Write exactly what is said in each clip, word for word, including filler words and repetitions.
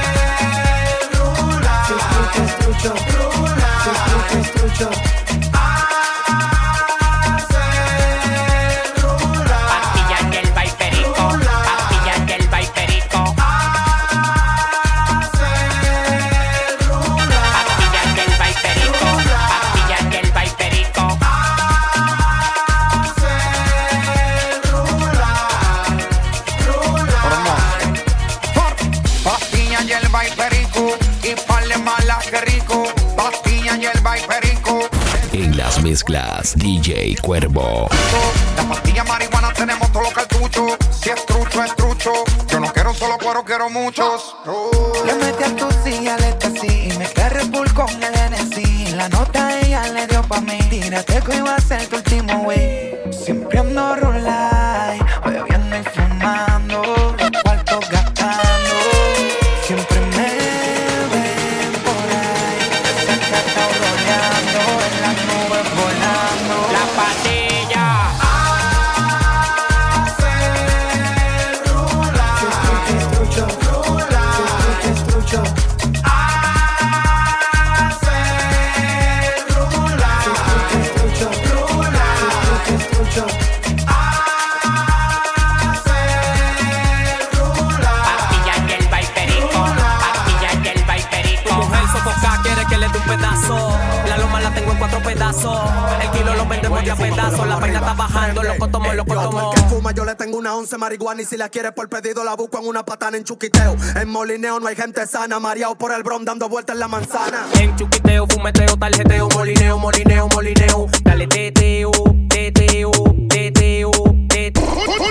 Si es trucho, es trucho. Si es trucho, es trucho. Pastillas hierba y perico, pastillas hierba y perico. Pastillas hierba y perico, pastillas hierba y perico. Pastilla, hierba y perico, y parle malas que rico. Pastilla, hierba y perico. En las mezclas, D J Cuervo. La pastilla marihuana tenemos todos los cartuchos. Si es trucho, es trucho. Yo no quiero solo cuero, quiero muchos. Le metí a tu silla, le así y me carré full con el N C. La nota ella le dio pa' mí. Tírate que iba a ser tu último wey. Siempre ando rulay, bebiendo y fumando, los cuartos gastando. Siempre me ven por ahí, sacatao rodeando, en las nubes volando. La pastilla. Si es trucho, es trucho. Si es trucho, es trucho. Pastillas hierba y perico, pastillas hierba y perico. Tu mujer sofoca, quiere que le dé un pedazo. La loma la tengo en cuatro pedazos. El kilo lo vendemos de a pedazos. La vaina está bajando, loco tomo, loco tomo. Que fuma, yo le tengo una once marihuana y si la quiere por pedido la busco en una patana en Chuquiteo. En Molineo no hay gente sana, mareado por el bron dando vueltas en la manzana. En chuquiteo, fumeteo, tarjeteo, molineo, molineo, molineo. Dale teteo, teteo, teteo, teteo.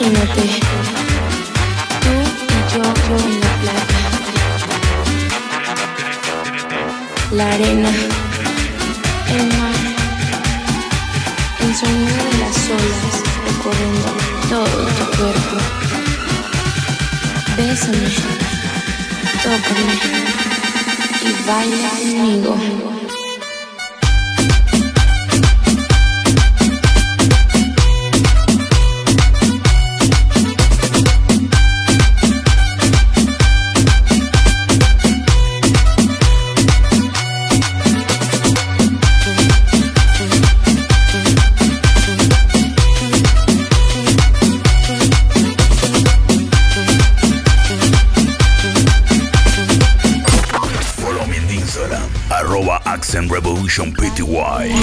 Imagínate, tú y yo, yo en la playa, la arena, el mar, el sonido de las olas recorriendo todo tu cuerpo. Bésame, tócame y baila conmigo. Accent Revolution P T Y.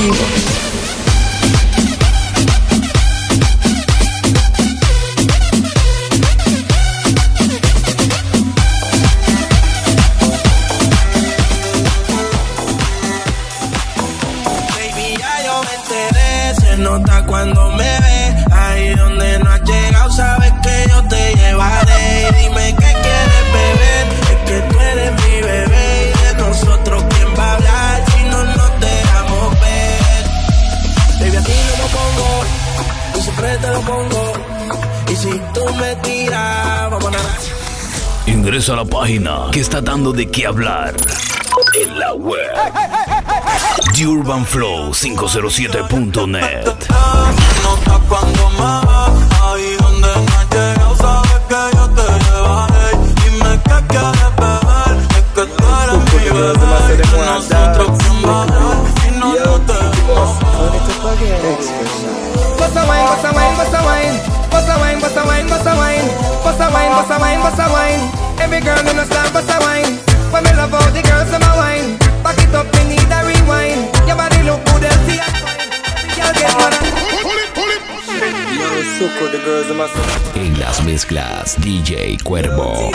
Nota cuando me ves, ahí donde no has llegado, sabes que yo te llevaré. Y dime qué quieres beber, es que tú eres mi bebé. Y de nosotros quién va a hablar si no nos dejamos ver. Baby, a ti no lo pongo, y siempre te lo pongo. Y si tú me tiras, vamos a nadar. Ingresa a la página que está dando de qué hablar en la web. The Urban Flow cinco cero siete punto net. Nota cuando me ves, ahí donde no has llegado, sabes que yo te llevaré. Dime qué quieres beber, es que tú eres mi bebé. Y nosotros quién va a hablar si no nos dejamos. Bossa wine, bossa wine, bossa wine, bossa wine, bossa wine, bossa wine, bossa wine, bossa wine, bossa wine. Every girl in the stand, bossa wine. When me love all the girls in my wine. Back it up, me need a rewind. Your body look good, healthy and fine. Girl get mad. Pull it, pull it. Suco, the girls in my son. En las mezclas D J Cuervo.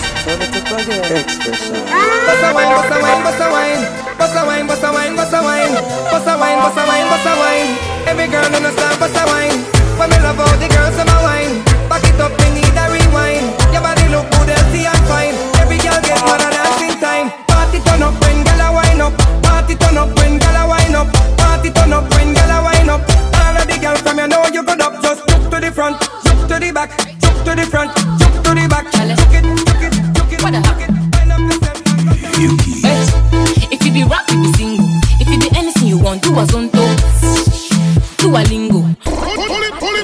Bossa wine, bossa wine, bossa wine, bossa wine, bossa wine, bossa wine, bossa wine, bossa wine, bossa wine. Every girl in the stand, bossa wine. When me love all the girls in my wine. Back it up, me need a rewind. Your body look good, healthy and fine. Every girl get mad at dancing time. Party turn up when girl a wine up. Party turn up when girl a wine up. Party turn up when girl a wine up. All of the girls from you know you good up. Just look to the front, look to the back, look to the front, look to the back. Look it, look it, look it, look it. If you be rap, you be single. If you be anything you want, do a zonto, do a lingo. Pull it, pull it.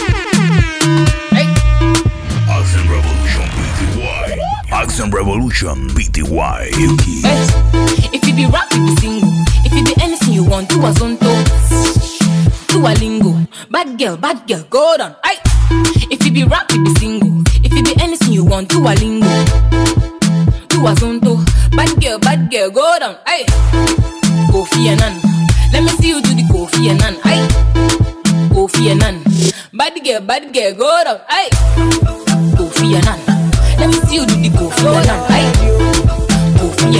Accent Revolution P T Y. Accent Revolution P T Y. If you be rap, you be single. If you be anything you want, do a zonto, do a lingo. Bad girl, bad girl, go down. Aye. If you be rap, you be single. If you be anything you want, do a lingo, do a zonto. Bad girl, bad girl, go down. Aye. Kofi Annan, let me see you do the Kofi Annan. Aye. Kofi Annan, bad girl, bad girl, go down. Aye. Kofi Annan, let me see you do the Kofi Annan. Aye. Kofi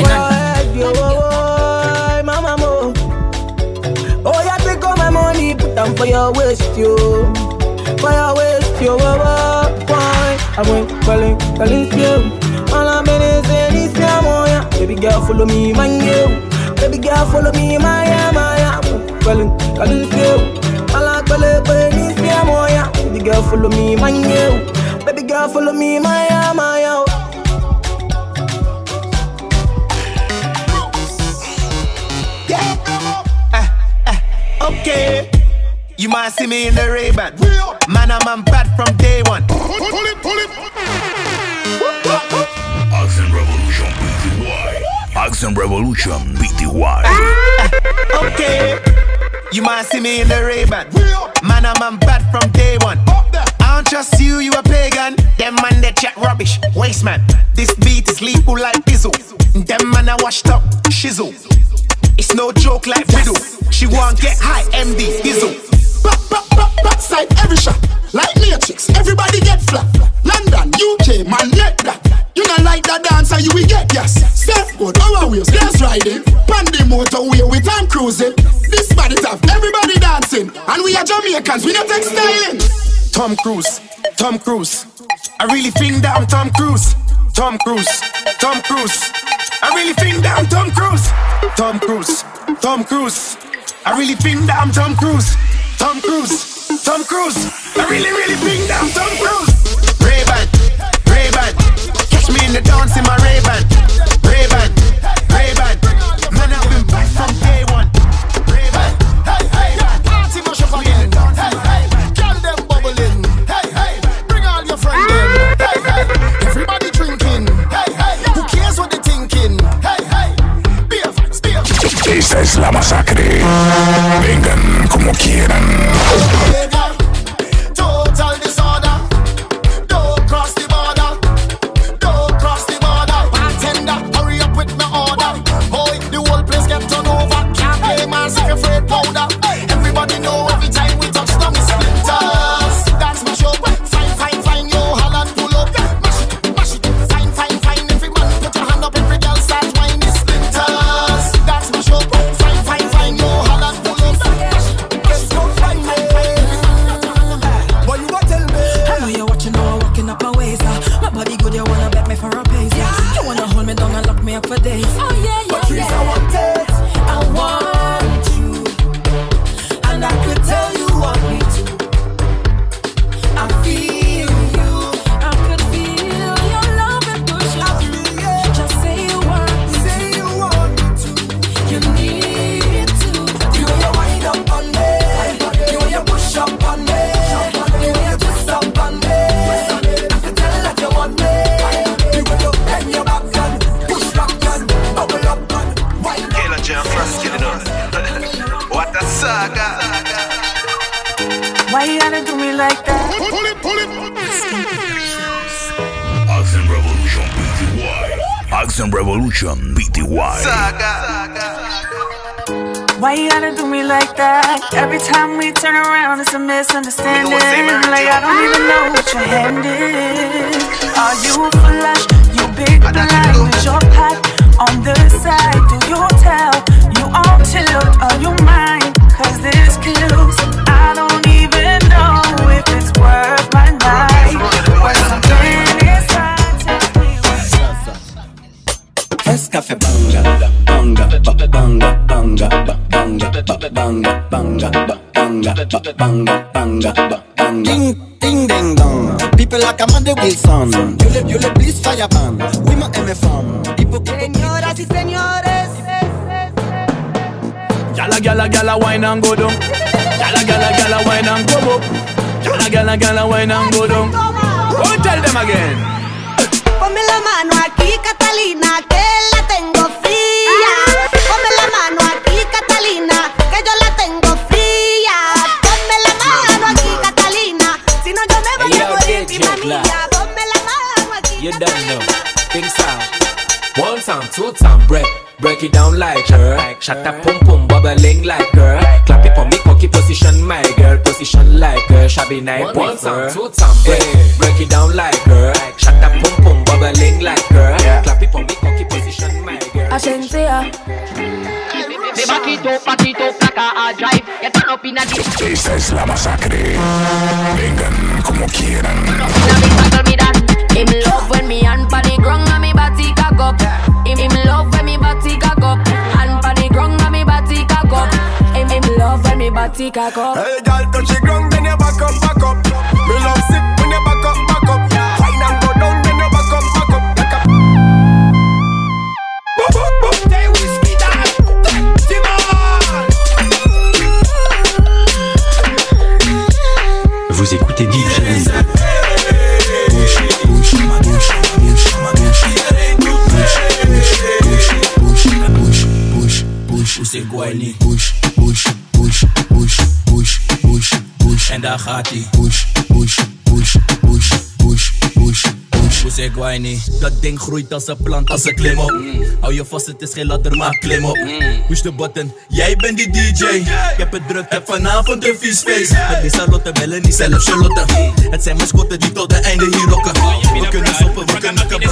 Annan. Mama mo, oh yeah, take all my money, put them for your waist, yo. For your waist, yo. Why? I went calling, calling you. All I'm in is in this yeah. Baby girl, follow me, man, you. Baby girl, follow me, my yeah, my yeah. Calling, calling you. All I'm calling, calling this yeah. Baby girl, follow me, man, you. Baby girl, follow me, my yeah, my yeah. Okay, you might see me in the Ray-Ban. Man, I'm, I'm bad from day one. Pull it, pull it. Accent Revolution P T Y. Accent Revolution P T Y. Okay, you might see me in the Ray-Ban. Man, I'm, I'm bad from day one. I don't trust you, you a pagan. Them man, they chat rubbish. Waste man, this beat is lethal like Bizzle. Them man, I washed up, shizzle. It's no joke like Riddle. She won't get high, M D, Dizzle. Back, back, back, backside every shot. Like Matrix, everybody get flat. London, U K, man, let that. You not like that dancer, you will get gas. Surfboard, our wheels, gas riding. Pandy motorway, with time cruising. This body tough, everybody dancing. And we are Jamaicans, we not take styling. Tom Cruise, Tom Cruise. I really think that I'm Tom Cruise. Tom Cruise, Tom Cruise. I really think that I'm Tom Cruise. Tom Cruise, Tom Cruise. I really think that I'm Tom Cruise. Tom Cruise, Tom Cruise. I really, really think that I'm Tom Cruise. Ray-Ban, Ray-Ban. Catch me in the dance in my Ray-Ban. Ray-Ban, Ray-Ban. Man, I've been back from day one. Ray-Ban, hey, hey. Party mash up again. Hey, hey. Girl them bubbling. Hey, hey. Bring all your friends them. Hey, hey. Everybody drinking. Hey, hey. Who cares what they're thinking? Hey, hey. Beer, beer. Esta es la masacre. Vengan como quieran. Total disorder. Don't cross the border. Don't cross the border. Bartender, hurry up with my order. Boy, the whole place get turned over. Can't play mass if you're afraid powder. Everybody know every time we touch them splinters. That's my show. Fine, fine, fine, yo, Holland pull up. Mash it, mash it. Fine, fine, fine. Every man put your hand up. Every girl start whining splinters. That's my show. Fine, fine, fine, yo, Holland pull up. Mash it, mash it. Fine, fine, fine. Boy, you what tell me? I know you're watching, now I'm walking up my ways. Uh. My body good, you wanna bet me for a pace. Yeah. You wanna hold me down and lock me up for days. Oh yeah, yeah, but yeah. I want it, I want you, and I could tell you want me to. I feel you, I could feel your love and push you. Just say you want me, say you want me to. You need to. You wanna wind up on me, you wanna push up on me, you wanna twist up on me. I can tell that you want me. You wanna bend your back and push back and bubble up and wind up. Kayla Jam Frost killing us. What a saga. Why you gotta do me like that? Pull it, pull it. Action Revolution P T Y. Action Revolution P T Y. Saga. Why you gotta do me like that? Every time we turn around, it's a misunderstanding. Like I don't even know what your hand is. Are you flush? You big blind? Is your pack on the side? Do you tell? You on tilt? Are you mine? Cause this kills. I don't even know if it's worth my night. When something inside tells me what's First cafe banga, banga, banga, banga, banga, banga, banga, banga, banga, banga, banga, banga. Ding, ding, ding, dong. People like Amanda Wilson. You le, you le, please fire ban. Oui, ma M F M. Señoras y señores. Gala, gala, gala, wine and go down. Gala, gala, gala, wine and go up. Gala, gala, gala, wine and go down. Go tell them again. Ponme la mano aquí, Catalina, que la tengo fría. Ponme la mano aquí, Catalina, que yo la tengo fría. Ponme la mano aquí, Catalina, si no yo me voy a morir, prima mía. Ponme la mano aquí, You don't know. Big sound. One time, two time, break. Break it down like her. Shut up, pum pum, bubbling like her. Clap it for me, cocky position, my girl. Position like her, shabby night. One time, two time, break. Break it down like her. Shut up, pum pum, bubbling like her. Clap it for me, cocky position, my girl. Agencia. De vaquito, patito, placa a drive. Ya turn up in a deep. Esta es la masacre. Vengan como quieran. Him love when me hand pa the ground and me body cock up. Him, him love when me body cock up. Hand pa the ground and me body cock up. Him, him love when me body cock up. Hey, girl, touch the ground, then you back up, back up. Me love sip when you back up, back up. Fine and go down, then you back up, back up. Back up. Boop, boop, boop. Stay whiskey down. Vous écoutez D J. Push, push, push, push, push, push, push, push. En daar gaat ie. Push, push, push, push, push, push, push. Push ik waai niet. Dat ding groeit als een plant, als een klim op. Mm. Hou je vast, het is geen ladder, maar klim op. Mm. Push de button, jij bent die D J. Ik heb het druk, heb vanavond een vies feest. Met die Charlotte bellen, niet zelf Charlotte. Het zijn mascotten die tot het einde hier rocken. We kunnen stoppen, we kunnen kappen.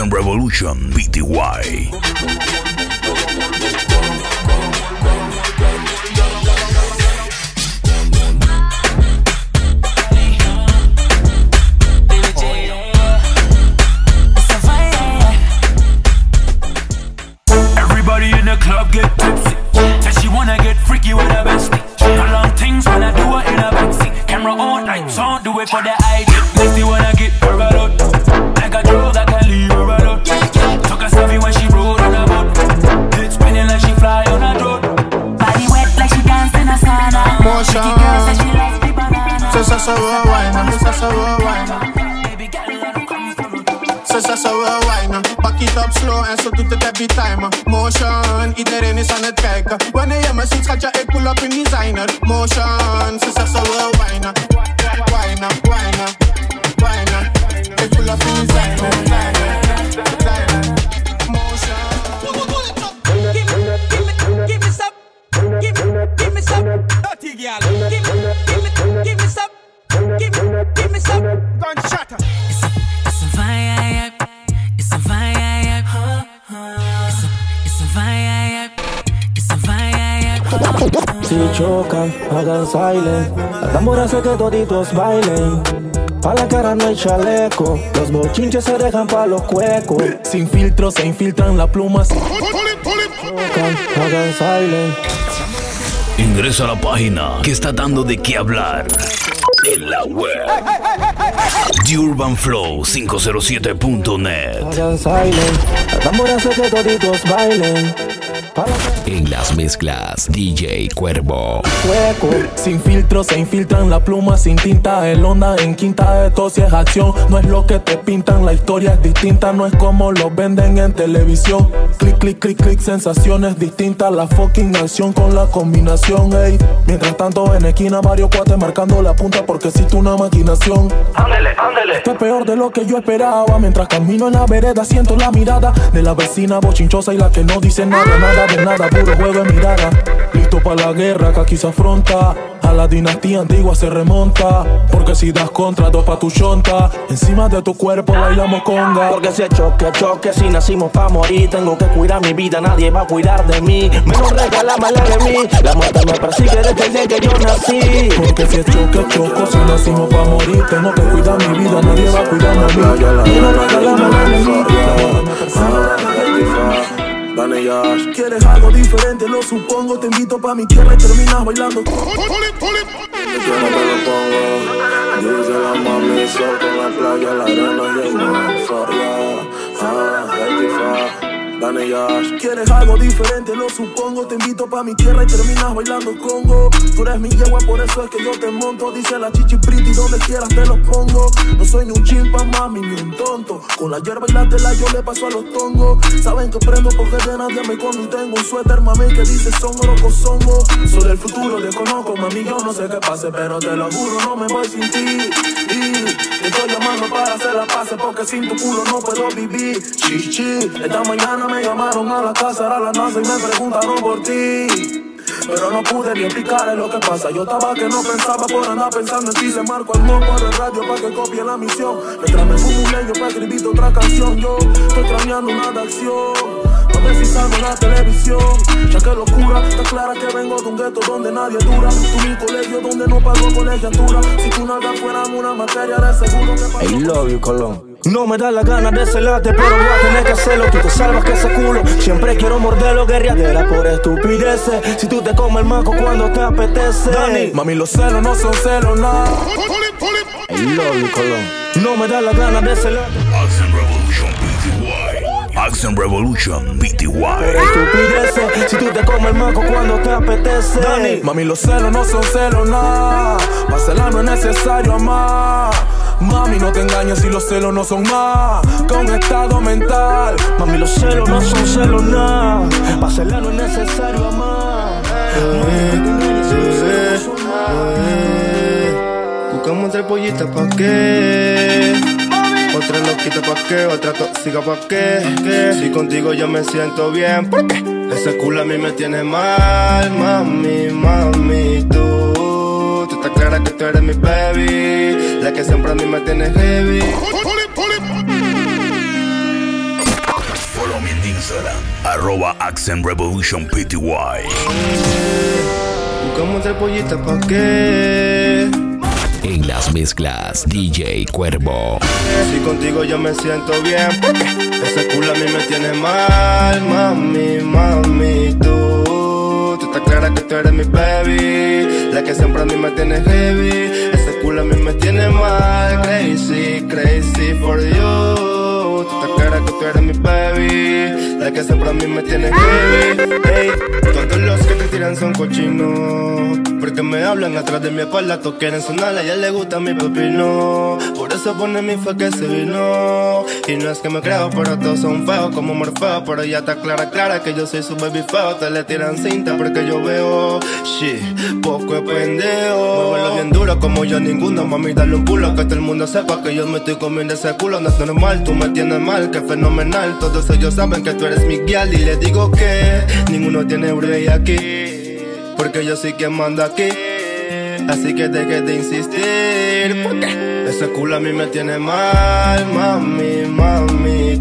Action Revolution P T Y. Everybody in the club get tipsy. Says she wanna get freaky with her bestie. No long things when I do it in a backseat. Camera on, lights on, do it for the I D. Misty wanna get her out. Like a drug that can leave her out. Took a selfie when she rode on a boat. Head spinning like she fly on a drone. Body wet like she dance in a sauna. Motion. Pretty girl says she likes the banana. So so so wine, so so wine. So so so wine. Pak it up slow en zo doet het every time. Motion, iedereen is aan het kijken. Wanneer je me ziet, schat je, ik pull up in designer. Motion, so so so wine. Wine, wine, wine. Ik pull up in designer. Designer. Motion. Give me some, give me, give me some, dirty girl. Give me, give me, give me some, give me, give me some. Gunshot. It's a, it's a vibe, it's a vibe, it's a, it's a vibe, it's a vibe. Si chocan, hagan silent. La tambora hace que toditos bailen. Pa' la cara no hay chaleco. Los bochinches se dejan pa' los cuecos. Sin filtro se infiltran las plumas. Chocan, hagan silent. Ingresa a la página que está dando de qué hablar en la web. The Urban Flow cinco cero siete punto net. Hagan silent. La tambora hace que toditos bailen. En las mezclas, D J Cuervo. Hueco. Sin filtro se infiltran las plumas, sin tinta, el onda en quinta, esto si es acción. No es lo que te pintan, la historia es distinta, no es como lo venden en televisión. Clic, clic, clic, clic, sensaciones distintas, la fucking acción con la combinación, ey. Mientras tanto en esquina Mario Cuate marcando la punta porque existe una maquinación. Ándele, ándele. Esto es peor de lo que yo esperaba. Mientras camino en la vereda siento la mirada de la vecina bochinchosa y la que no dice nada, nada de nada, puro juego de mirada. Listo para la guerra que aquí se afronta. A la dinastía antigua se remonta. Porque si das contra, dos pa' tu chonta. Encima de tu cuerpo bailamos conga. Porque si es choque, choque, si nacimos pa' morir. Tengo que cuidar mi vida, nadie va a cuidar de mí. Menos regálame de mí. La muerte me persigue desde el día que yo nací. Porque si es choque, choco, si nacimos pa' morir. Tengo que cuidar mi vida, nadie va a cuidar de mí. Menos regálame de mí. Dale ya. ¿Quieres algo diferente? Lo supongo. Te invito pa' mi tierra y terminas bailando. Yo no te lo pongo. Dice la mami, sol con la playa, la arena y el mar. Fuck yeah, ah, rectify. Dale ya. ¿Quieres algo diferente? Lo supongo. Te invito pa' mi tierra y terminas bailando congo. Tú eres mi yegua, por eso es que yo te monto. Dice la chichi pretty, donde quieras te los pongo. No soy ni un chimpa, mami, ni un tonto. Con la hierba y la tela yo le paso a los tongos. Saben que prendo porque de nadie me como. Y tengo un suéter, mami, que dice son oro songo. Soy del futuro, desconozco, mami, yo no sé qué pase, pero te lo juro, no me voy sin ti. Y te estoy llamando para hacer la paz, porque sin tu culo no puedo vivir. Chichi, esta mañana me llamaron a la casa, a la NASA y me preguntaron por ti. Pero no pude ni explicarle lo que pasa. Yo estaba que no pensaba por andar pensando en ti. Le marco al mo por el radio para que copie la misión. Mientras me fumo un leño para escribirte otra canción. Yo estoy craneando una de acción. No sé si salgo en la televisión. Ya que locura, está clara que vengo de un gueto donde nadie dura. Tú mi colegio donde no pago colegiatura. Si tú nada fuera una materia de seguro que pasó. I love you, Colón. No me da la gana de celarte, pero voy a tener que hacerlo. Tú te salvas que ese culo. Siempre quiero morderlo, guerriadera por estupideces. Si tú te comes el maco cuando te apetece. Dani, mami, los celos no son celos, nada. I love you, Colón. No me da la gana de celarte. Action Revolution P T Y. Action Revolution P T Y. Por estupideces. Si tú te comes el maco cuando te apetece. Dani, mami, los celos no son celos, nada. Para celar no es necesario amar. Mami, no te engañes si los celos no son más que un estado mental. Mami, los celos no son celos nada. Para celar no es necesario amar. Buscamos otra pollita pa' qué. Otra loquita pa' qué, otra tóxica pa' qué. Si contigo yo me siento bien, ¿por qué? Ese culo a mí me tiene mal, mami, mami, tú. Tú estás clara que tú eres mi baby, la que siempre a mí me tiene heavy. Instagram, arroba Accent Revolution P T Y. Buscamos el pollito pa' qué. En las mezclas, D J Cuervo. Si contigo yo me siento bien, porque ese culo a mí me tiene mal. Mami, mami, tú Tú estás clara que tú eres mi baby, la que siempre a mí me tiene heavy. Ese culo a mí me tiene mal. Crazy, crazy for you. Tú estás clara que tú eres mi baby, la que siempre a mí me tiene heavy. Hey, todos los que te tiran son cochinos, porque me hablan atrás de mi espalda, todos quieren sonar, a ella le gusta mi pepino. Por eso pone mi fue que se vino. Y no es que me creo, pero todos son feos como Morfeo. Pero ella está clara, clara que yo soy su baby feo. Te le tiran cinta porque yo veo shit, poco es pendejo. Muévelo bien duro como yo ninguno, mami dale un pulo, que todo el mundo sepa que yo me estoy comiendo ese culo. No es normal, tú me tienes mal, que fenomenal. Todos ellos saben que tú eres mi guial y les digo que ninguno tiene break aquí, porque yo soy quien manda aquí. Así que deje de insistir, porque ese culo a mí me tiene mal. Mami, mami,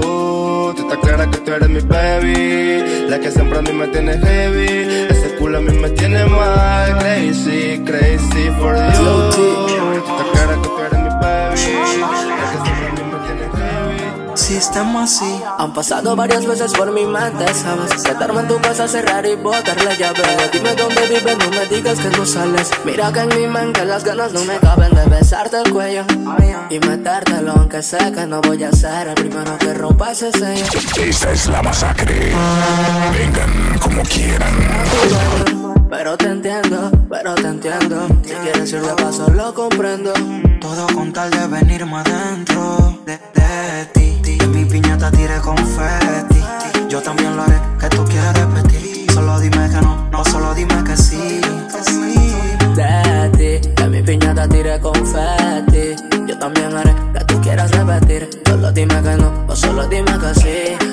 tú Tú estás clara que tú eres mi baby, la que siempre a mí me tiene heavy. Ese culo a mí me tiene mal. Crazy, crazy for you. Tú estás clara que tú eres mi baby, la que siempre a mí me tiene heavy. Si estamos así, han pasado varias veces por mi mente, ¿sabes? Sentarme en tu casa, cerrar y botar la llave. Dime dónde vives, no me digas que no sales. Mira que en mi mente las ganas no me caben de besarte el cuello y metértelo, aunque sé que no voy a ser el primero que rompa ese sello. Esta es la masacre. Vengan como quieran. Pero te entiendo, pero te entiendo. Si quieres ir de paso lo comprendo. Todo con tal de venirme adentro de, de ti. En mi piñata tire confeti. Yo también lo haré, que tú quieres repetir. Solo dime que no, no solo dime que sí, que sí. De ti, en mi piñata tire confeti. Yo también haré, que tú quieras repetir. Solo dime que no, no solo dime que sí.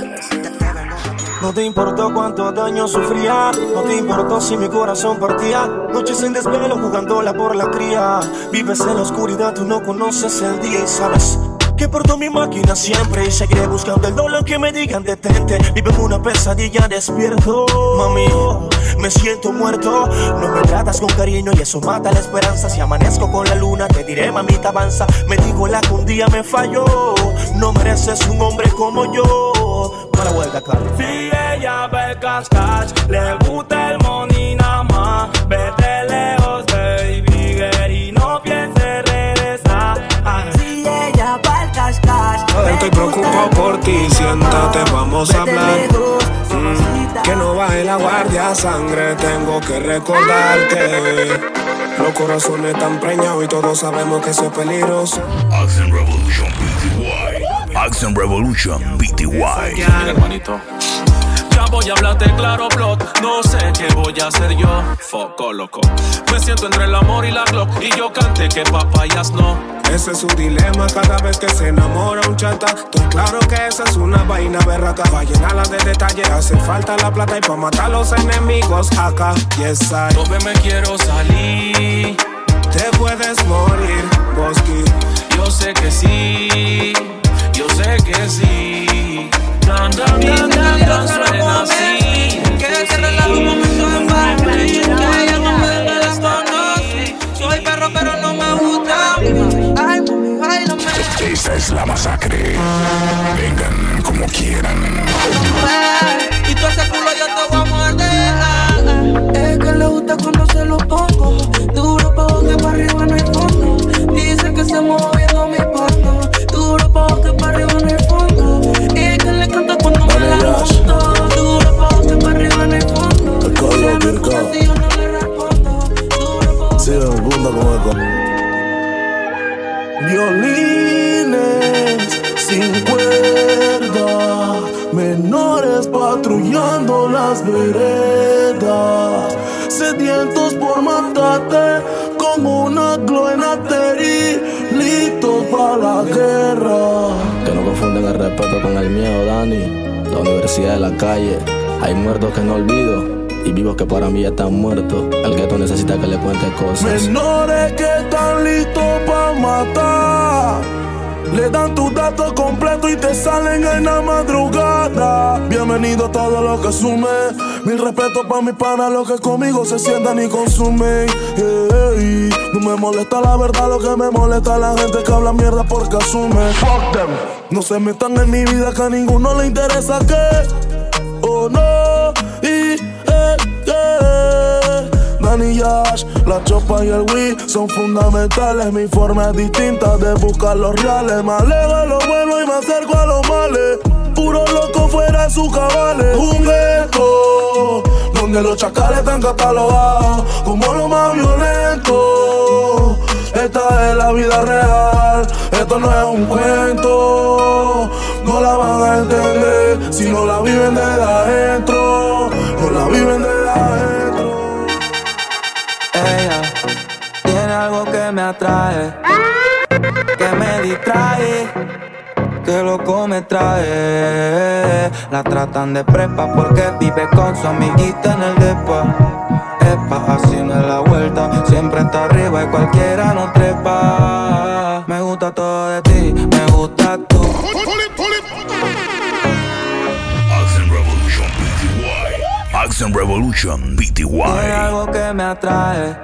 No te importó cuánto daño sufría, no te importó si mi corazón partía. Noches sin desvelo jugándola por la cría. Vives en la oscuridad, tú no conoces el día y sabes que porto mi máquina siempre y seguiré buscando el dólar que me digan detente. Vivo en una pesadilla despierto, mami, me siento muerto. No me tratas con cariño y eso mata la esperanza. Si amanezco con la luna te diré mamita avanza. Me digo la que un día me falló, no mereces un hombre como yo. Para la vuelta, Carlos. Si ella ve cash cash, le gusta el money nada más, vete lejos baby girl y no pienses regresar. Si ella va el cash cash, estoy preocupado por ti, siéntate, vamos a hablar. Mm, que no baje la guardia, sangre, tengo que recordarte. Los corazones están preñados y todos sabemos que eso es peligroso. Accent Revolution P T Y. Accent Revolution P T Y. Mira, hermanito, ya voy a hablarte claro, plot. No sé qué voy a hacer yo. Foco, loco. Me siento entre el amor y la Glock. Y yo canté que papayas no. Ese es un dilema cada vez que se enamora un chata. Estoy claro que esa es una vaina berraca. Pa' llenarla de detalles hace falta la plata. Y pa' matar a los enemigos acá. Yes, I. Tope me quiero salir. Te puedes morir, Bosky. Yo sé que sí. Yo sé que sí. Dan, dan, dan, dan, dan, suena así. Que se relaja un momento en barrio. Que ella no me desconoce. Soy perro pero no me gusta. Ay, mami, bailame. Esta es la masacre. Vengan como quieran. Y tú ese culo yo te voy a morder. Es que le gusta cuando se lo pongo. Duro pa' que pa' arriba no hay fondo. Dice que se moviendo mi porno. Duro pa' que pa' arriba no hay fondo. Y que le canta cuando me la junto. Duro pa' que pa' arriba no hay fondo. El código Kirko. Si yo no le respondo. Duro pa' sí, me gusta como eco. Violines sin cuerda, menores patrullando las veredas, sedientos por matarte como una gloenateri, listos para la guerra. Que no confunden el respeto con el miedo, Dani. La universidad de la calle, hay muertos que no olvido y vivos que para mí ya están muertos. El gueto necesita que le cuente cosas. Menores que están listos para matar Le dan tus datos completos y te salen en la madrugada. Bienvenido a todo lo que sume. Mil respetos pa' mis panas, los que conmigo se sientan y consumen. Hey, no me molesta la verdad, lo que me molesta es la gente que habla mierda porque asume. Fuck them. No se metan en mi vida que a ninguno le interesa que. Oh no. Y eh, eh. Danny Yash, la chopa y el Wii son fundamentales. Mi forma es distinta de buscar los reales. Me alejo de lo bueno y me acerco a los males. Puro loco fuera de sus cabales. Un ghetto donde los chacales están catalogados como lo más violento. Esta es la vida real, esto no es un cuento. No la van a entender si no la viven desde adentro. No la viven desde adentro. Ella tiene algo que me atrae, que me distrae, que loco me trae. La tratan de prepa porque vive con su amiguita en el depa. Epa, así no es la vuelta, siempre está arriba y cualquiera no trepa. Me gusta todo de ti, me gusta tú. Accent Revolution P T Y. Accent Revolution P T Y. Tiene algo que me atrae,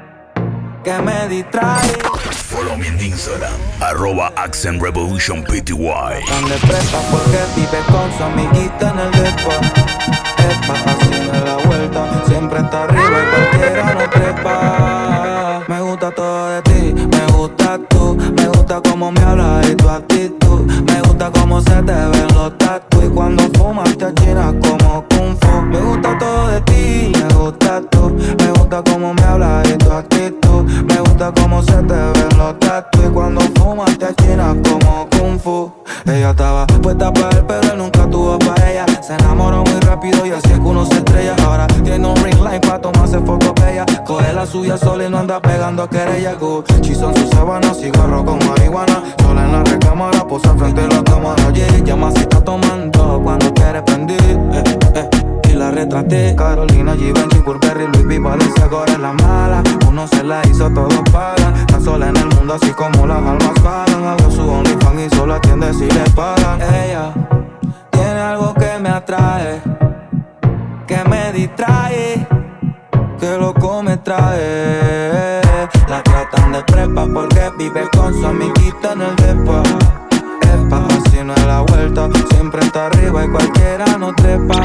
que me distrae. Follow me en Instagram, arroba Accent Revolution P T Y. Tan de prepa porque vive con su amiguita en el depa. Epa, así no es la vuelta, siempre está arriba y cualquiera no trepa. Me gusta todo de ti, me gusta tú, me gusta cómo me hablas y tu actitud. Me gusta cómo se te ven los tatu y cuando fumas te achinas como Kung Fu. Me gusta todo de ti, me gusta tú, me gusta cómo me hablas y tu actitud. Me gusta cómo se te ven los tatu y cuando fumas te achinas como Kung Fu. Ella estaba puesta para él pero él nunca tuvo para ella. Se enamoró muy rápido y así es que uno se estrella. Ahora tiene un ring light pa' tomarse fotos bellas. Coge la suya sola y no anda pegando querella. Gucci son sus sábanas, cigarro con marihuana. Sola en la recámara, posa frente a la cámara. Yeah, llama si está tomando cuando quiere prender. Eh, eh, y la retraté. Carolina, Givenchy, Burberry, Louis V, Valencia, ahora es la mala. Uno se la hizo, todos pagan. Está sola en el mundo así como las almas pagan. Hago su OnlyFans y solo atiende si le pagan. Ella tiene algo que me atrae, que me distrae, que loco me trae. La tratan de prepa porque vive con su amiguita en el depa. Epa, así no es la vuelta, siempre está arriba y cualquiera no trepa.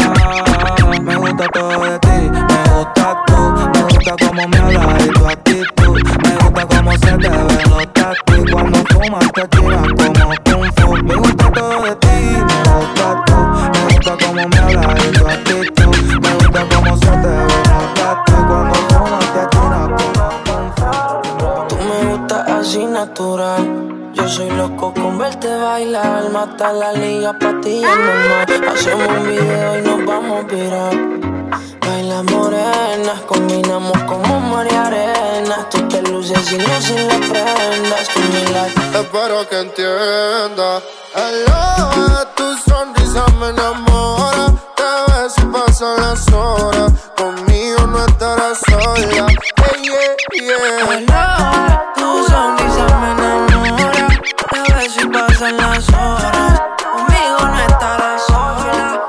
Me gusta todo de ti, me gusta tú, me gusta cómo me hablas y tu actitud. Me gusta cómo se te ven los tatu y cuando fumas te tiras como Kung Fu. Me gusta todo de ti, me gusta tú, me gusta cómo me hablas y tu actitud. Me gusta cómo se te ven los tatu y cuando fumas te tiras como Kung Fu. Tú me gustas así natural. Yo soy loco con verte bailar. Mata la liga, pa' ti es normal. Hacemos un video y nos vamos a virar. Baila morenas, combinamos como mar y arena. Tú te luces y luces las prendas. Tú mi like. Espero que entienda. Hello, tu sonrisa me enamora. Te ves y pasan las horas. Conmigo no estarás sola. Yeah, yeah, yeah. Hello, tu sonrisa me enamora. Te ves y pasan las horas. Conmigo no estarás sola.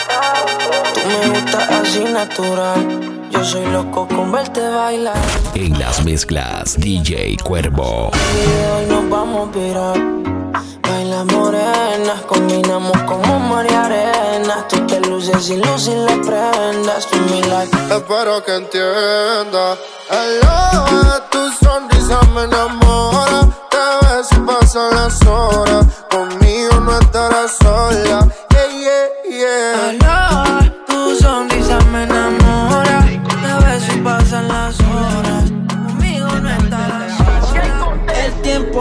Tú me gustas así natural. Yo soy loco con verte bailar. En las mezclas, D J Cuervo. Y hoy nos vamos a virar. Baila morenas, combinamos como mar y arena. Tú te luces y luces las prendas. Tú mi like. Espero que entienda. Hello, tu sonrisa me enamora. Te ves y pasan las horas. Conmigo no estarás sola. Yeah, yeah, yeah. Hello, tu sonrisa me enamora. Te ves y pasan las horas. Conmigo no estarás sola. El tiempo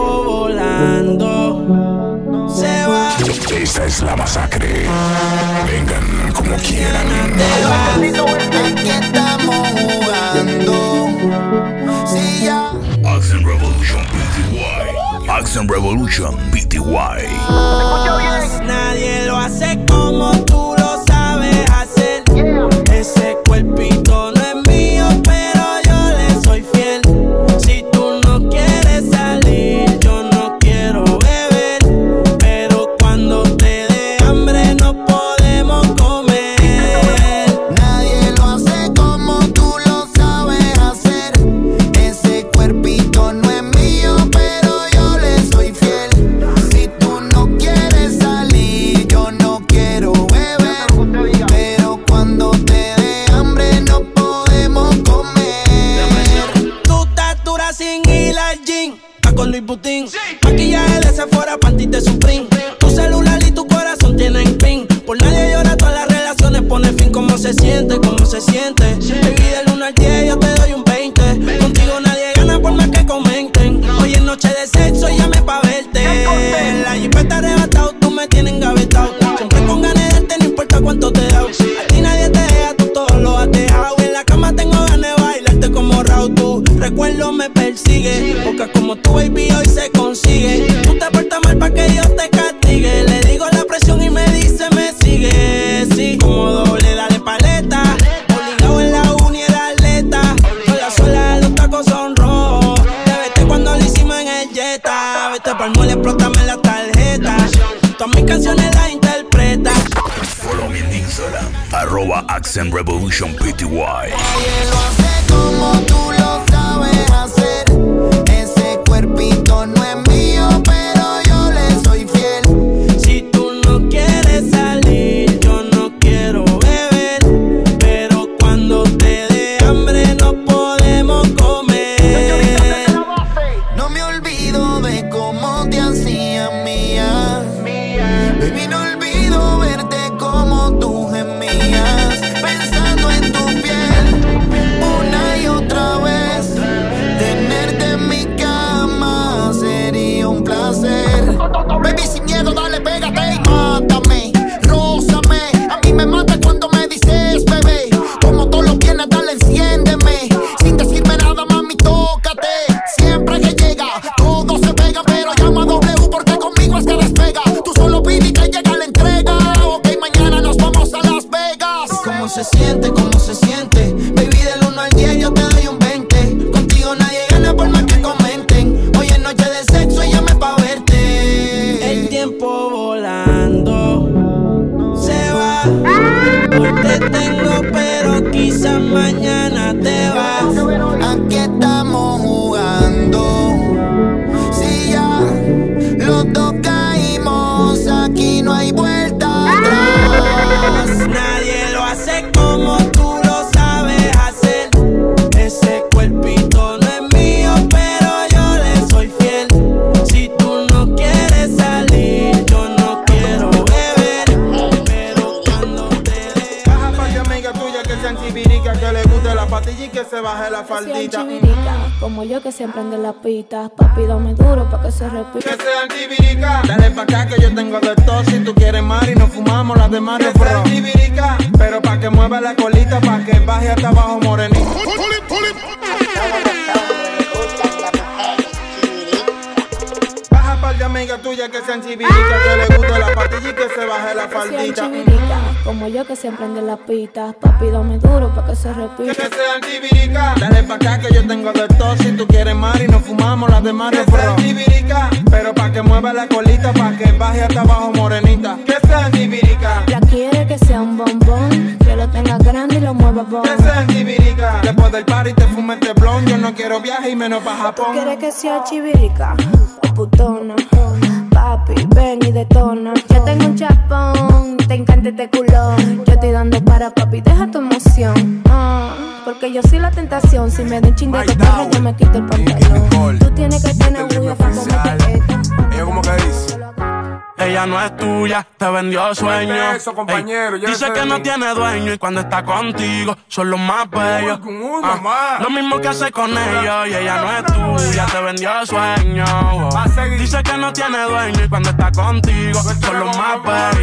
volando se va. Esta es la masacre. Vengan como quieran. Aquí estamos jugando. Sí, ya. Accent Revolution P T Y. Accent Revolution P T Y. Nadie lo hace como tú lo sabes hacer. Ese cuerpito no es mío, pero yo le soy fiel. Si tú no quieres salir, yo no quiero beber. King. Maquillaje de Sephora, panty de Supreme. Tu celular y tu corazón tienen pin. Por nadie llora, todas las relaciones pone fin. ¿Cómo se siente? ¿Cómo se siente? Baby, del uno al diez yo te doy un veinte. Contigo nadie gana por más que comenten. Hoy es noche de sexo y llame pa' verte. La jipeta arrebatado, tú me tienes engavetado. Siempre con ganas de darte, no importa cuánto te da. A ti nadie te deja, tú todo lo has dejado. En la cama tengo ganas de bailarte como Raúl. Tu recuerdo me persigue, porque como tu baby hoy se consigue. Tú te portas mal pa' que Dios te castigue. Le digo la presión y me dice me sigue. Sí, como doble, dale paleta. Obligado en la uni era atleta. Con la suela de los tacos son rojos. Te vete cuando lo hicimos en el Jetta. Vete pa'l mole, explótame la tarjeta. Todas mis canciones las interpreta. Follow me en Instagram, arroba Accent Revolution P T Y. Nadie lo hace como tú lo sabes hacer. Ese cuerpito no es mío, pero yo le soy fiel. Si tú no quieres salir, yo no quiero beber. Pero cuando te dé hambre no podemos comer. No me olvido de cómo te hacía mía. Baby, no olvido verte como tú gemías, pensando en tu piel una y otra vez. Tenerte en mi cama sería un placer. Baby, sin miedo, dale, pégate y mátame, rózame. A mí me mata cuando me dices, bebé. Como todos los viernes, dale, enciéndeme. Sin decirme nada, mami, tócate. Siempre que llega, todo se pega, pero llama a W porque conmigo es que despega. Tú solo pides que llega la entrega. Ok, mañana nos vamos a Las Vegas. ¿Cómo se siente? ¿Cómo se siente? Baby, del uno al diez yo te doy un veinte. Contigo nadie gana por más que comenten. Hoy es noche de sexo y llame pa' verte. El tiempo volando se va. Hoy te tengo, pero quizás mañana te vas. Aquí estamos jugando. Si ya los dos caímos, aquí no hay vuelta atrás. Nadie lo hace como tú lo sabes hacer. Ese cuerpito no es mío, pero yo le soy fiel. Si tú no quieres salir, yo no quiero beber. Pero cuando te dé Baja pa' que amiga tuya que sean chivirica, que le guste la patilla y que se baje la faldita. Chivirica, como yo que siempre ando en las pistas. Papi, dame duro pa' que se repita. Que sean chivirica, dale pa' acá que yo tengo de todo. Si tú quieres mar y nos fumamos las de Mario Bros. Que sean chivirica, pero pa' que mueva la colita, pa' que baje hasta abajo morenito. Baja pa' de amiga tuya que sean chivirica, que le guste la patilla y que se baje la faldita. Chivirica, como yo que siempre ando en las pistas. Papi, dame duro pa' que se repita. Que sean chivirica, dale pa' acá que yo tengo de todo. Si tú quieres mar y nos fumamos las de Mario Bros. Que sean chivirica, pero pa' que mueva la colita, pa' que baje hasta abajo morenita. Que sean chivirica. Ya quiere que sea un bombón, que lo tenga grande y lo mueva bon. Que sean chivirica, después del party te fumes este blon. Yo no quiero viaje y menos pa' Japón. ¿Quieres que sea chivirica o putona? Papi, ven y detona. Yo tengo un chapón, te encanta este culón. Yo estoy dando para papi, deja tu emoción. Ah, porque yo soy la tentación. Si me den chingue de perro, yo me quito el pantalón. Tú tienes que tener orgullo para comerte esto. Ella como que dice: ella no es tuya, te vendió sueños. Eso, compañero, Ey, ya dice sé que de no mí. tiene dueño y cuando está contigo son los más bellos. Uy, Ah, mamá. lo mismo que hace con ellos y ella no es tuya, te vendió sueños. Va a seguir. Dice que no tiene dueño y cuando está contigo son los más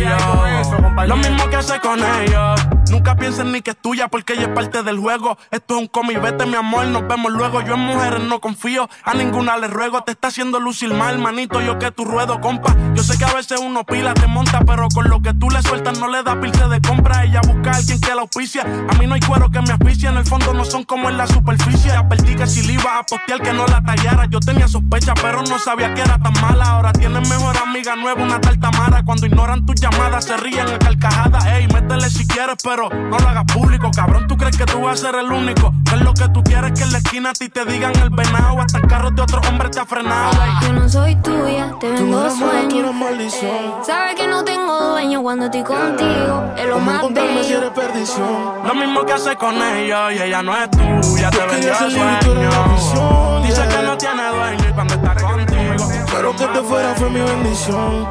bellos. Lo mismo que hace con ellos. Nunca pienses ni que es tuya porque ella es parte del juego. Esto es un cómic, vete mi amor, nos vemos luego. Yo en mujeres no confío, a ninguna le ruego. Te está haciendo lucir mal, manito, yo que tu ruedo, compa. Yo sé que a veces uno pila, te monta, pero con lo que tú le sueltas no le da pilce de compra. Ella busca a alguien que la auspicia. A mí no hay cuero que me asfixia, en el fondo no son como en la superficie. Advertí que si le iba a postear que no la tallara. Yo tenía sospecha, pero no sabía que era tan mala. Ahora tienes mejor amiga nueva, una tal Tamara. Cuando ignoran tus llamadas se ríen a carcajadas. Ey, métele si quieres, pero no lo hagas público. Cabrón, tú crees que tú vas a ser el único. Que es lo que tú quieres, que en la esquina a ti te digan el venado. Hasta el carro de otro hombre te ha frenado. Ey. Yo no soy tuya, te vengo sueño. maldición. Sabes que no tengo dueño cuando estoy contigo. Es lo ¿Cómo más encontrarme si bello. eres perdición? Lo mismo que hace con ellos y ella no es tuya, te Yo vendió quería ser libre, tú eres la sueño. visión, Dice yeah. que no tiene dueño y cuando está contigo. fuera fue mi bendición.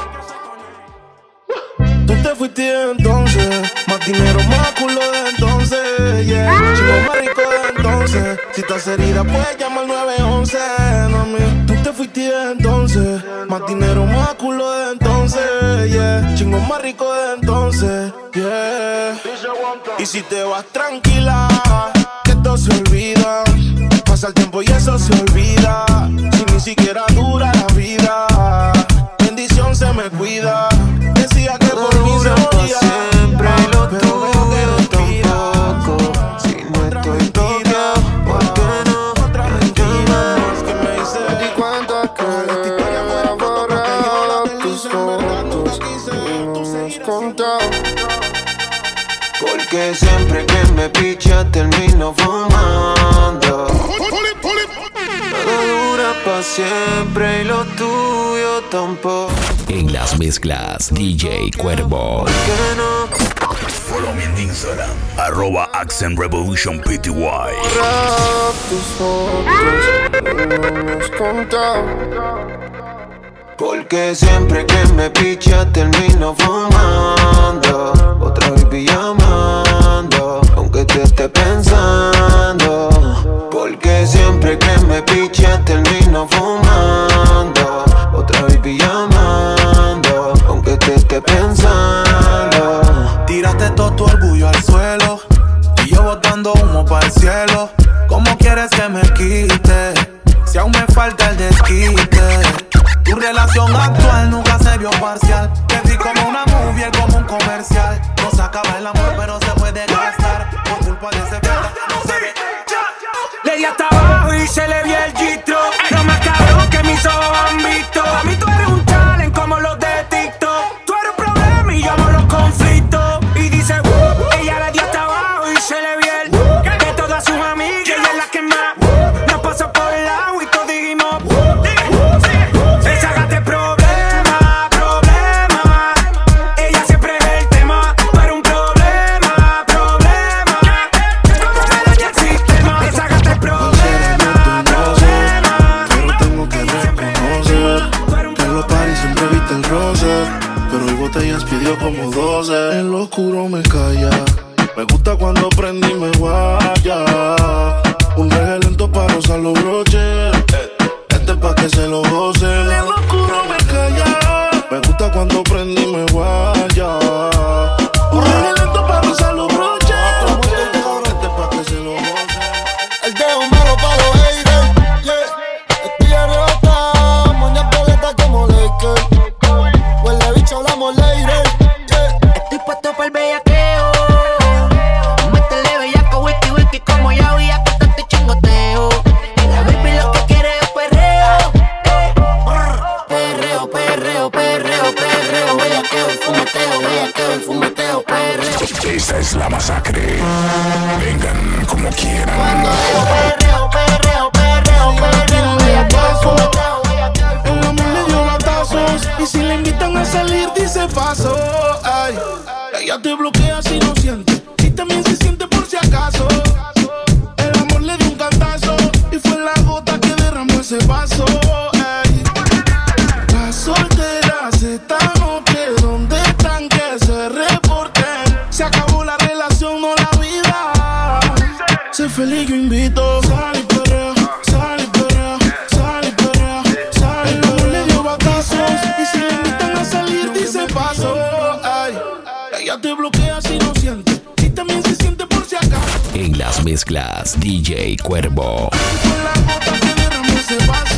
Tú te fuiste entonces, más dinero, más culo de entonces, yeah. Chico más rico de entonces. Si estás herida, puedes llamar nueve once, mami. Tú te fuiste entonces, más dinero, más culo de entonces, yeah. Chingo más rico de entonces, yeah. Y si te vas tranquila, que esto se olvida. Pasa el tiempo y eso se olvida. Si ni siquiera dura la vida, bendición se me cuida. Decía que por mí se moría siempre y lo tuyo tampoco. Si no estoy toqueado, ¿por qué no? Otra mentira que me hice. Me di cuenta que he borrado tus fotos y no me has contado. Porque siempre que me picha termino fumando. Todo dura pa' siempre y lo tuyo tampoco. En las mezclas, D J Cuervo. ¿Por qué no? Follow me en Instagram, arroba Accent Revolution P T Y. Borrado tus fotos y no me has contado. Porque siempre que me picha termino fumando. Otra vez llamando, aunque te esté pensando. Porque siempre que me picha termino fumando. Otra vez llamando, aunque te esté pensando. Tiraste todo tu orgullo al suelo y yo botando humo para el cielo. ¿Cómo quieres que me quite? Si aún me falta el desquite. Tu relación actual nunca se vio parcial. Te vi como una movie, como un comercial. No se acaba el amor, pero se puede gastar. Por culpa de ese plata que no se ve. Le di hasta abajo y se le vio el gistro. No más cabrón que mis ojos han visto. A mí tú eres un talent como los de TikTok. Tú eres un problema y yo amo los conflictos. Y dice, uh, ella le dio hasta abajo y se le vio el uh, de todas sus amigas, ella es la que más uh, nos pasó por el lado y todos dijimos uh, esa gata es problema, problema. Ella siempre es el tema, pero un problema, problema. ¿Cómo me daña el sistema? Esa gata es problema, problema. Pero tengo que reconocer que en los paris siempre viste el roce, pero hoy botellas pidió como doce. En lo oscuro me calla, me gusta cuando prendí me guaya. Un reggae lento para rozar los broches, este es pa' que se lo gocen. En lo oscuro me calla, me gusta cuando prendí me guaya. Un reggae lento para rozar los broches, este es pa' que se lo gocen. El dedo malo para los haters, yeah. Estoy arrebatado, moña violeta como Lakers. Huele bicho, hablamos later, yeah. Estoy puesto para el bellaqueo. Métele bellaco, wiki wiki como ya voy a cortarte chingoteo. La baby lo que quiere es perreo. Perreo, perreo, perreo, perreo. Bellaqueo y fumeteo, bellaqueo y fumeteo, perreo. Esta es la masacre. Vengan como quieran. Perreo, perreo, perreo, perreo. Bellaqueo y fumeteo, bellaqueo y fumeteo. El amor le dio batazos y si le invitan a salir dice paso. Ay, ella te bloquea si no siente y también se siente por si acaso. El amor le dio un cantazo y fue la gota que derramó ese vaso. Ay, las solteras esta noche, ¿dónde están? Que se reporten. Se acabó la relación, no la vida. Sé feliz, yo invito. Sal y perrea, sal y perrea, sal y perrea, sal. El amor le dio batazos y si le invitan a salir dice paso. Ay, ella te bloquea si no siente y también se siente por si acaso. En las mezclas, D J Cuervo. Fue la gota que derramó ese vaso.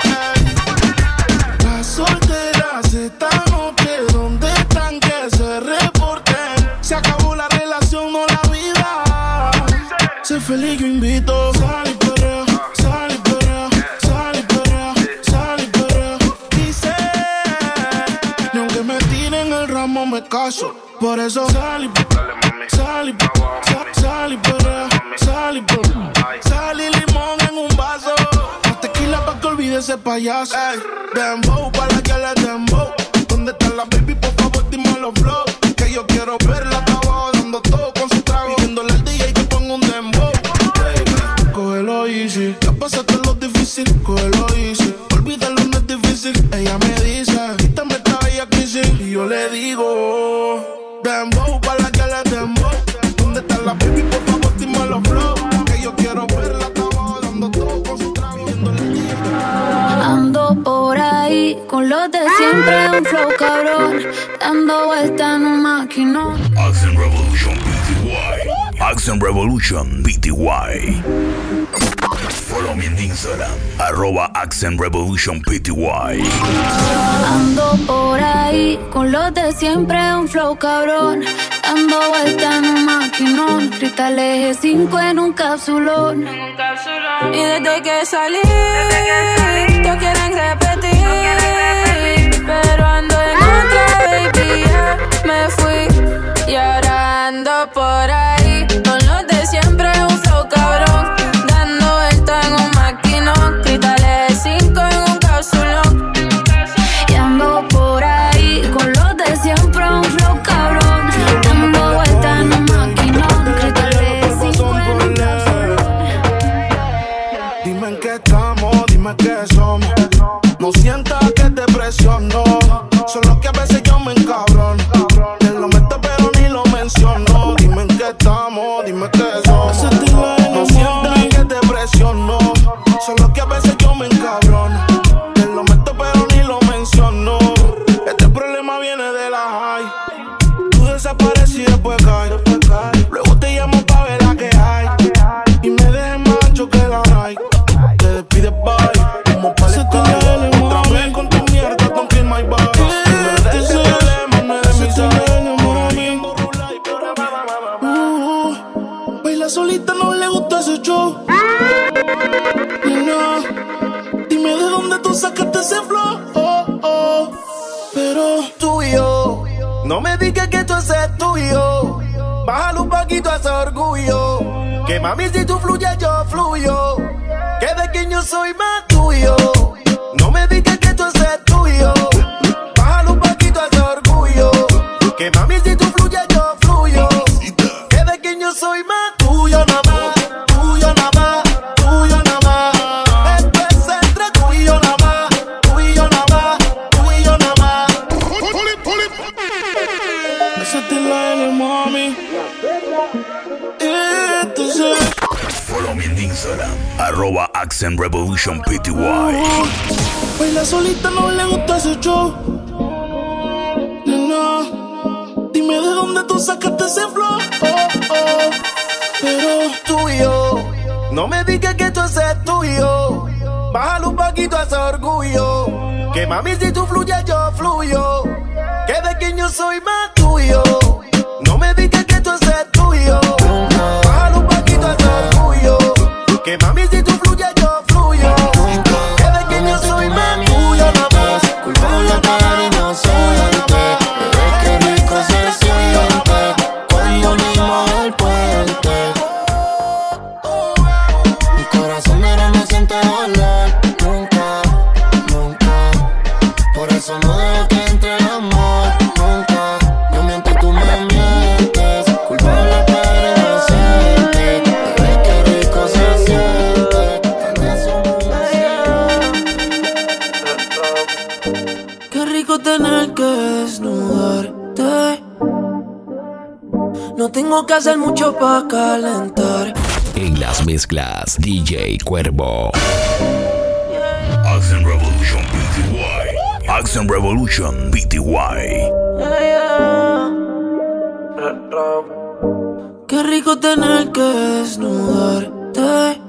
Ay, las solteras esta noche, ¿dónde están? Que se reporten. Se acabó la relación, no la vida. Sé feliz, yo invito. Sal y perrea, sal y perrea, sal y perrea, sal y perrea. Dice, ni aunque me tiren el ramo me caso. Por eso sal y sal y sal, sal y perrea, sal y perrea. Sal y limón en un vaso. Más tequila pa' que olvide ese payaso. Ey, dembow pa' la que le dembow. ¿Dónde está la baby? Por favor dime los flow. Que yo quiero verla hasta abajo dando todo con su trago. Pidiéndole al D J que ponga un dembow. Cógelo easy, ya pasaste lo difícil. Cógelo easy, olvídalo, no es difícil. difícil. Ella me dice, quítame esta bella crisis. Y yo le digo, dembow, para la que le dembow. ¿Dónde está la baby? Por favor, dime los flow. Que yo quiero verla, estaba dando todo con su trago, viéndole el día. Ando por ahí con los de siempre, un flow cabrón, dando vuelta en un maquinón. Accent Revolution P T Y. Accent Revolution P T Y. Follow me en Instagram, arroba Accent Revolution P T Y. Ando por ahí con los de siempre, un flow cabrón, dando vuelta en un maquinón. Cristal eje cinco en un capsulón. Y desde que salí, todos quieren repetir, pero ando en otra, baby, yeah. Me fui y ahora ando por ahí con los de siempre, un flow cabrón, dando vuelta en un maquinón. Cristales cinco en un cápsulón. Y ando por ahí con los de siempre, un flow cabrón, dando vuelta en un maquinón. Cristales cinco en un cápsulón. Dime en qué estamos, dime qué somos. No sientas que te presiono, solo que a veces yo me encabrono. Te lo meto pero ni lo menciono. Dime en qué estamos, dime qué somos. No sientas que te presiono, solo que a veces yo me encabrono. Te lo meto pero ni lo menciono. Este problema viene de la high. Tú desapareces y después caes. Luego te llamo pa' ver la que hay, y me dejes más ancho que la Nike. Te despides bye, como pa' la calle. Otra vez con tu mierda, don't kill my vibe. Te dejes el lema, no de mi sale. Por ahí, uh, baila solita, no le gusta ese show. No, dime de dónde tú sacaste ese flow. Oh, oh. Pero tú y yo, no me digas que esto es tuyo. Bájale un poquito a ese orgullo, que mami si tú fluyes yo fluyo, que de quien yo soy más tuyo. No me digas que esto es tuyo. Bájale un poquito a ese orgullo, que mami si tú fluyes yo fluyo, que de quien yo soy más tuyo nada más. Tuyo nada más, tuyo nada más. Esto es entre tú y yo nada más. Tú y yo nada más, tú y yo nada más. Ese te la L, mami. Entonces Follow me en Instagram, arroba Accent Revolution P T Y. baila solita, no le gusta ese show. No, dime de dónde tú sacaste ese flow. Oh, oh. Pero tú y yo, no me digas que esto es tuyo. Bájale un poquito a ese orgullo, que mami si tú fluyes yo fluyo, que de quien yo soy más tuyo. No me digas que esto es tuyo. Bájale un poquito a ese orgullo, que mami si tú fluyes yo fluyo, que de quien yo soy más tuyo nada más. Culpable para inocente, bebé, qué rico se siente cuando unimos el puente. Mi corazón ahora no siente dolor, nunca, nunca. Por eso no dejo que entre el amor, nunca. Yo miento, tú me mientes. Culpable pero inocente, bebé, qué rico se siente. Tal vez Qué rico tener que desnudarte. No tengo que hacer mucho para calentar. En las mezclas, D J Cuervo. Accent Revolution P T Y. Accent Revolution P T Y. Qué rico tener que desnudarte.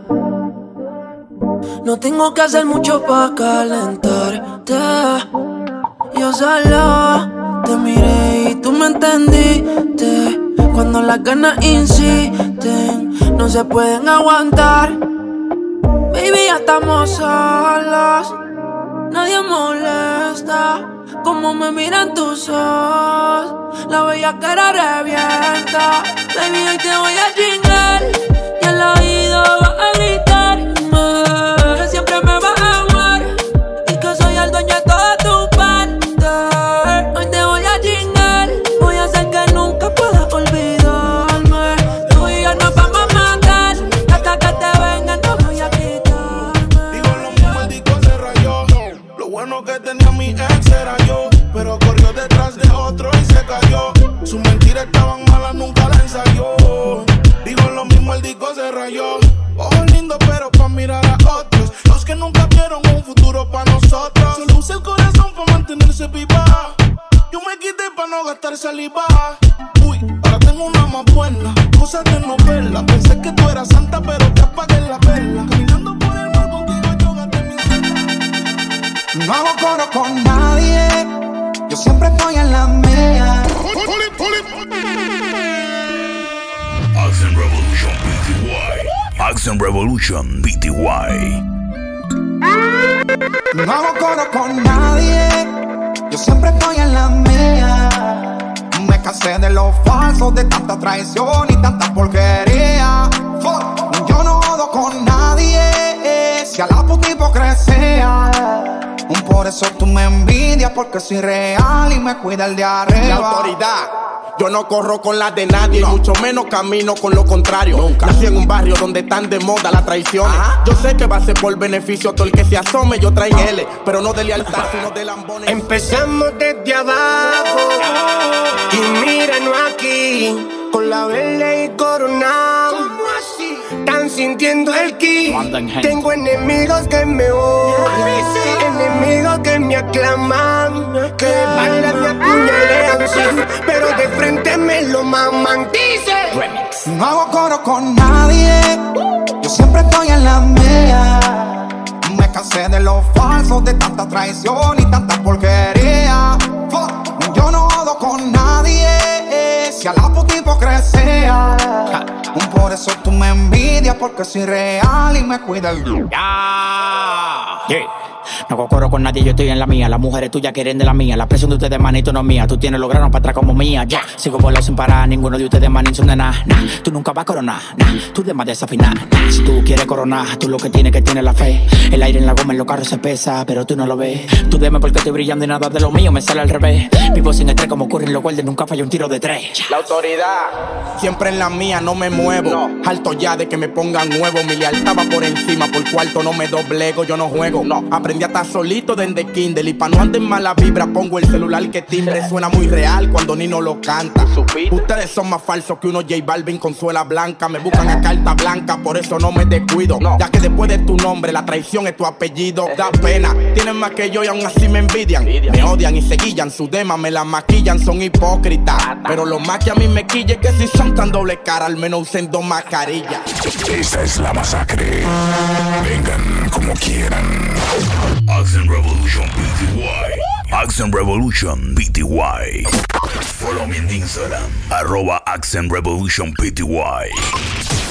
No tengo que hacer mucho para calentarte. Yo solo te miré y tú me entendiste. Cuando las ganas insisten, no se pueden aguantar. Baby, ya estamos solos, nadie molesta. Como me miran tus ojos, la bella cara revienta. Baby, hoy te voy a chingar y al oído vas a gritarme que siempre me vas a amar y que soy el dueño de toda tu parte. Hoy te voy a chingar, voy a hacer que nunca puedas olvidarme. Tú y yo nos vamos a matar hasta que te vengan, no voy a quitarme. Digo, lo mío, el disco se rayó. Lo bueno que tenemos tenía mi ex era yo, pero corrió detrás de otro y se cayó. Sus mentiras estaban malas, nunca la ensayó. Digo lo mismo, el disco se rayó. Ojos lindos pero pa' mirar a otros, los que nunca vieron un futuro pa' nosotros. Solo usa el corazón pa' mantenerse viva. Yo me quité pa' no gastar saliva. Uy, ahora tengo una más buena, cosas de novela. Pensé que tú eras santa pero te apagué la vela. Caminando por el mar contigo yo gasté mi cena. No hago coro con nadie, yo siempre estoy en la mía. Accent Revolution P T Y. Accent Revolution P T Y. No hago coro con nadie, yo siempre estoy en la mía. Me cansé de los falsos, de tanta traición y tanta porquería. Yo no jodo con nadie, si a la puta hipocresía. Por eso tú me envidias, porque soy real y me cuida el de arriba. La autoridad. Yo no corro con la de nadie, no. Mucho menos camino con lo contrario. Nunca. Nací en un barrio donde están de moda las traiciones. ¿Ah? Yo sé que va a ser por beneficio todo el que se asome. Yo traigo L, pero no de lealtad, sino de lambones. Empezamos desde abajo y míranos aquí, con la vela y coronado. ¿Cómo así? Están sintiendo el ki. Tengo enemigos que me odian, enemigos que me aclaman, que de espalda me apuñalean, sí, pero de frente me lo maman. Dice: no hago coro con nadie, yo siempre estoy en la mía. Me cansé de los falsos, de tanta traición y tanta porquería. Yo no jodo con nadie, si a la puta hipocresía. Por eso tú me envidias, porque soy real y me cuida el yeah. Yeah. No cocoro con nadie, yo estoy en la mía. Las mujeres tuyas quieren de la mía. La presión de ustedes, manito, no es mía. Tú tienes los granos para atrás como mía, ya. Yeah. Sigo volando sin parar, ninguno de ustedes, manín, son de nada, nah. Tú nunca vas a coronar, nah. Tú de más desafinar, nah. Si tú quieres coronar, tú lo que tienes que tener la fe. El aire en la goma, en los carros se pesa, pero tú no lo ves. Tú deme porque estoy brillando y nada de lo mío me sale al revés. Vivo sin estrés como ocurren los guardias, nunca falla un tiro de tres. La autoridad, siempre en la mía, no me muevo. No. Alto ya de que me pongan nuevo. Mi lealtad va por encima, por cuarto no me doblego. Yo no juego, no. Aprendí a estar solito desde Kindle. Y pa' no andar en mala vibra, pongo el celular que timbre. Suena muy real cuando Nino lo canta. Ustedes son más falsos que uno J Balvin con suela blanca. Me buscan a carta blanca, por eso no me descuido. No. Ya que después de tu nombre, la traición es tu apellido. Da pena, tienen más que yo y aún así me envidian. Me odian y se guillan, su dema me la maquillan. Son hipócritas, pero lo más que a mí me quille es que si son tan doble cara, al menos usen dos mascarillas. Esta es la masacre. Vengan como quieran. Accent Revolution P T Y. Accent Revolution P T Y. Follow me en Instagram. Arroba Accent Revolution P T Y.